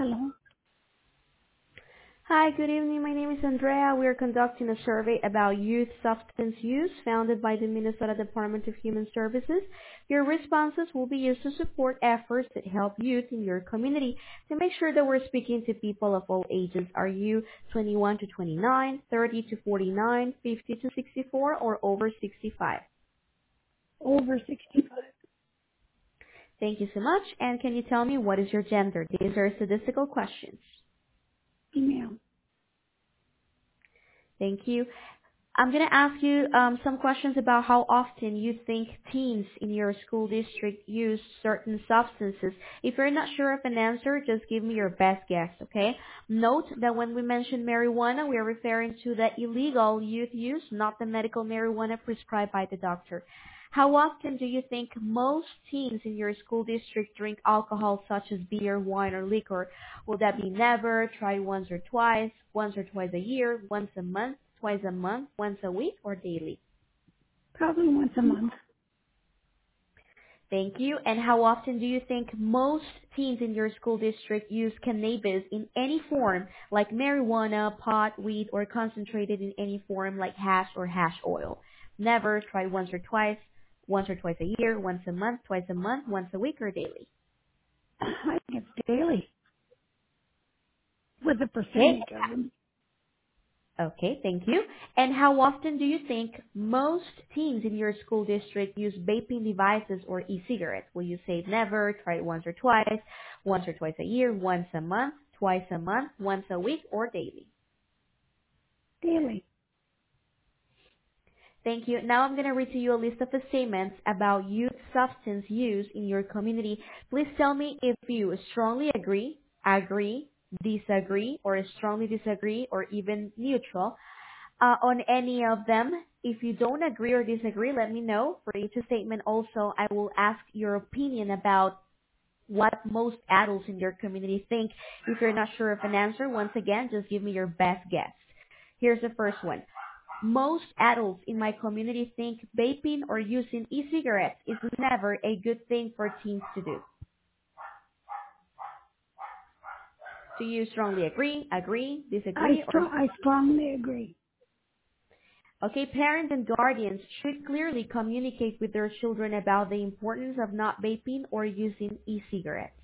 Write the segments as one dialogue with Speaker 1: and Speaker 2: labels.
Speaker 1: Hello.
Speaker 2: Hi, good evening. My name is Andrea. We are conducting a survey about youth substance use founded by the Minnesota Department of Human Services. Your responses will be used to support efforts that help youth in your community. To make sure that we're speaking to people of all ages, are you 21 to 29, 30 to 49, 50 to 64, or over 65?
Speaker 1: Over 65.
Speaker 2: Thank you so much. And can you tell me what is your gender? These are statistical questions.
Speaker 1: Female.
Speaker 2: Thank you. I'm going to ask you some questions about how often you think teens in your school district use certain substances. If you're not sure of an answer, just give me your best guess, okay? Note that when we mention marijuana, we are referring to the illegal youth use, not the medical marijuana prescribed by the doctor. How often do you think most teens in your school district drink alcohol such as beer, wine, or liquor? Will that be never, try once or twice a year, once a month, twice a month, once a week, or daily?
Speaker 1: Probably once a month.
Speaker 2: Thank you. And how often do you think most teens in your school district use cannabis in any form, like marijuana, pot, weed, or concentrated in any form like hash or hash oil? Never, try once or twice a year, once a month, twice a month, once a week, or daily?
Speaker 1: I think it's daily with a
Speaker 2: Okay.
Speaker 1: percentage of them.
Speaker 2: Okay, thank you. And how often do you think most teens in your school district use vaping devices or e-cigarettes? Will you say never, try it once or twice a year, once a month, twice a month, once a week, or daily?
Speaker 1: Daily.
Speaker 2: Thank you. Now I'm going to read to you a list of statements about youth substance use in your community. Please tell me if you strongly agree, disagree, or strongly disagree, or even neutral on any of them. If you don't agree or disagree, let me know. For each statement also, I will ask your opinion about what most adults in your community think. If you're not sure of an answer, once again, just give me your best guess. Here's the first one. Most adults in my community think vaping or using e-cigarettes is never a good thing for teens to do. Do you strongly disagree, or
Speaker 1: I strongly agree.
Speaker 2: okay, parents and guardians should clearly communicate with their children about the importance of not vaping or using e-cigarettes.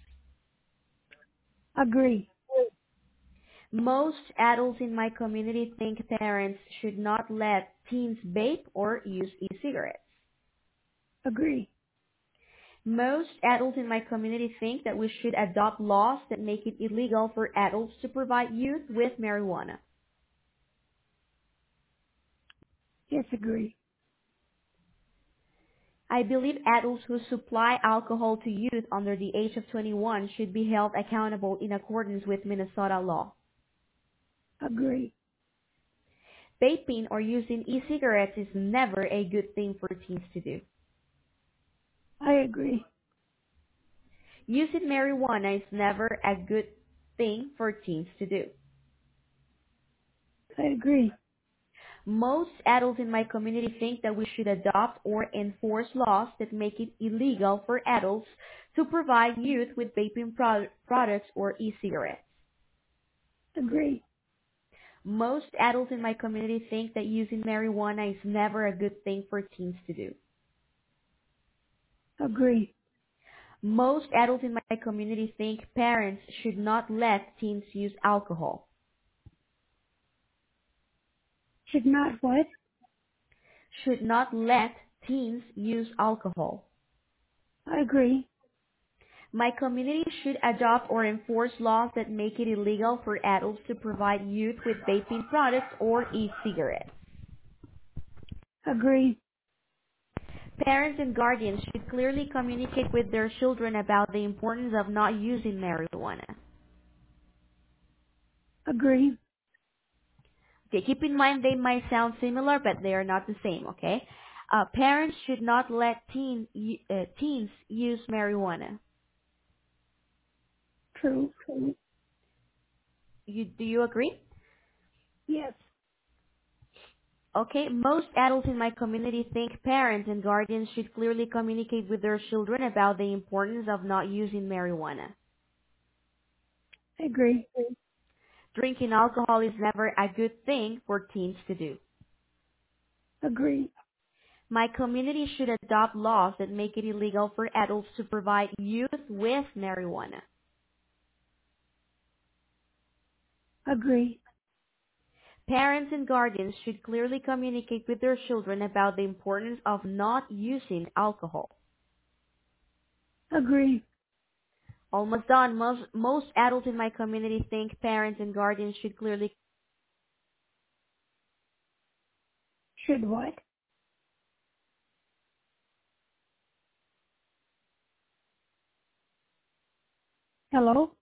Speaker 1: Agree.
Speaker 2: Most adults in my community think parents should not let teens vape or use e-cigarettes.
Speaker 1: Agree.
Speaker 2: Most adults in my community think that we should adopt laws that make it illegal for adults to provide youth with marijuana.
Speaker 1: Disagree.
Speaker 2: I believe adults who supply alcohol to youth under the age of 21 should be held accountable in accordance with Minnesota law.
Speaker 1: Agree.
Speaker 2: Vaping or using e-cigarettes is never a good thing for teens to do.
Speaker 1: I agree.
Speaker 2: Using marijuana is never a good thing for teens to do.
Speaker 1: I agree.
Speaker 2: Most adults in my community think that we should adopt or enforce laws that make it illegal for adults to provide youth with vaping products or e-cigarettes.
Speaker 1: Agree.
Speaker 2: Most adults in my community think that using marijuana is never a good thing for teens to do.
Speaker 1: Agree.
Speaker 2: Most adults in my community think parents should not let teens use alcohol.
Speaker 1: Should not what?
Speaker 2: Should not let teens use alcohol.
Speaker 1: I agree.
Speaker 2: My community should adopt or enforce laws that make it illegal for adults to provide youth with vaping products or e-cigarettes.
Speaker 1: Agree.
Speaker 2: Parents and guardians should clearly communicate with their children about the importance of not using marijuana.
Speaker 1: Agree.
Speaker 2: Okay, keep in mind they might sound similar, but they are not the same, okay? Parents should not let teens use marijuana.
Speaker 1: True.
Speaker 2: Do you agree?
Speaker 1: Yes.
Speaker 2: Okay, most adults in my community think parents and guardians should clearly communicate with their children about the importance of not using marijuana.
Speaker 1: Agree.
Speaker 2: Drinking alcohol is never a good thing for teens to do.
Speaker 1: Agree.
Speaker 2: My community should adopt laws that make it illegal for adults to provide youth with marijuana.
Speaker 1: Agree.
Speaker 2: Parents and guardians should clearly communicate with their children about the importance of not using alcohol.
Speaker 1: Agree.
Speaker 2: Almost done. Most adults in my community think parents and guardians should clearly.
Speaker 1: Should what? Hello?